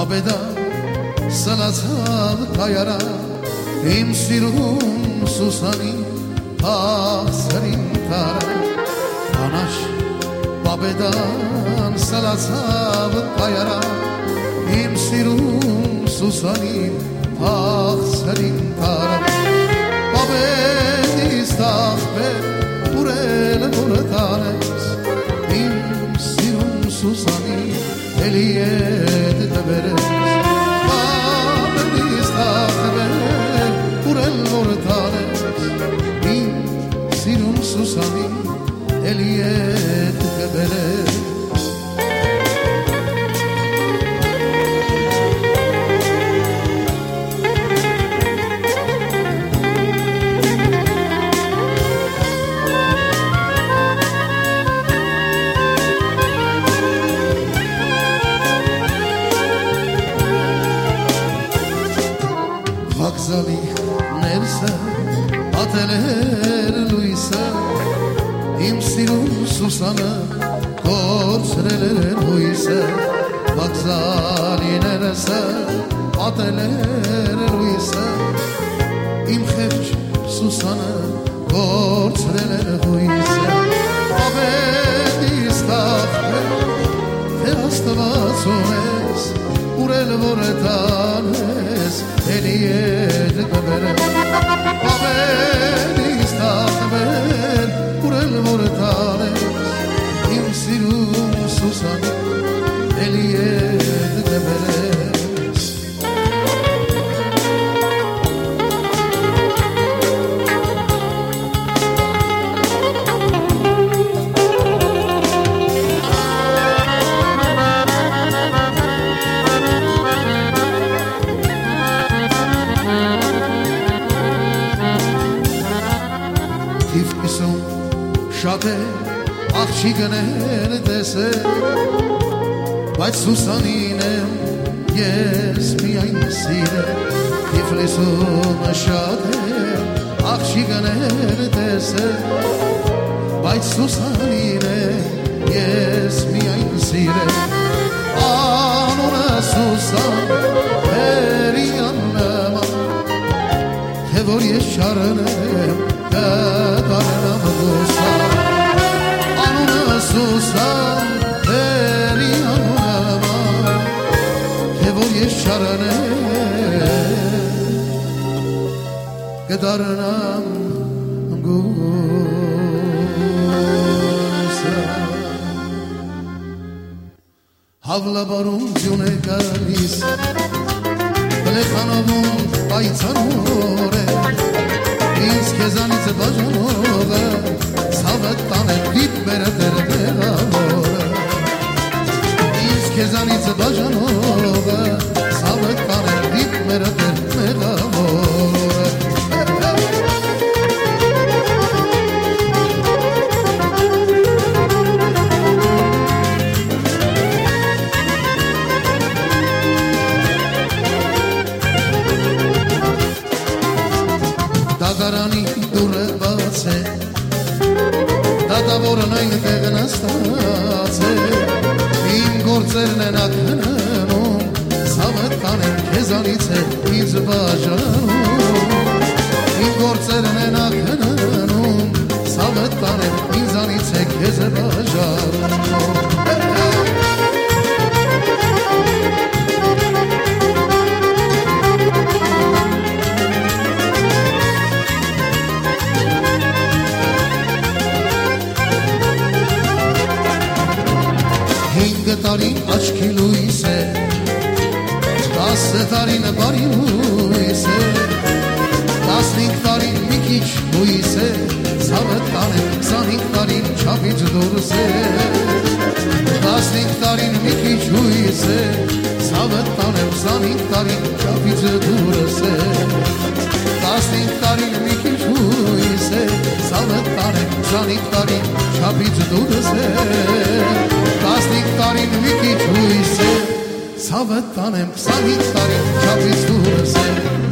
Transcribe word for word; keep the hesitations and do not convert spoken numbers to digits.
Բաբեդա սլացավ կայարա իմ սիրուն սուսանի փախցրին տարա Անաշ Բաբեդան սլացավ կայարա իմ սիրուն սուսանի փախցրին տարա Բաբեդիս տախբեր ուրել որտանես իմ սիրուն սուսանի էլի ետ դբերես Բաբեդիս տախբեր ուրել որտանես իմ սիրուն սուսանի էլի ետ դբերես Վաղզալի ներսը ատել էր լույսը իմ սիրուն սուսանը կորցրել էր հույսը Վաղզալի ներսը ատել էր լույսը իմ խեղճ սուսանը կորցրել էր հույսը Բաբեդիս տախբեր թե աստված ունես ուրել որ տանես էլի ետ դբերես Բաբեդիս տախբեր ուրել որ տանես իմ սիրուն սուսանի էլի ետ դբերես Շատ է աղջիկներ տեսել Բայց Սուսանին եմ ես միայն սիրել Թիֆլիսումը շատ է աղջիկներ տեսել Բայց Սուսանին եմ ես միայն սիրել Անունը Սուսան հերիան նման Թե որ ես չարնեմ կդառնամ դուսան Սուսան հերի անունը Թե որ ես չարնեմ կդառնամ գուսան Հավլաբարում ձյուն է գալիս Բլեխանովում պայցանոր է Ինձ քեզանից բաժանողը Ցավդ տանել դիպ մերը դեր մեղավորը Ինձ քեզանից բաժանողը Ցավդ տանել դիպ մերը դեր մեղավորը Դագարանի դուրը բաց է Դատավորն այն տեղն աստած է Իմ գործերն են ակնանում Ցավդ տանեմ քեզանից է ինձ բաժանում Իմ գործերն են ակնանում Ցավդ տանեմ ինձանից է քեզ բաժանում Հինգ տարին աչքի լույս է Տասը տարին բարի լույս է Տասնհինգ տարին մի քիչ լույս է Ցավդ տանեմ քսանհինգ տարին չափից դուրս է Տասնհինգ տարին մի քիչ լույս է Ցավդ տանեմ քսանհինգ տարին չափից դուրս է Տասնհինգ տարին մի քիչ լույս է Ցավդ տանեմ քսանհինգ տարին չափից դուրս է Տասնհինգ տարին մի քիչ լույս է Ցավդ տանեմ քսանհինգ տարին չափից դուրս է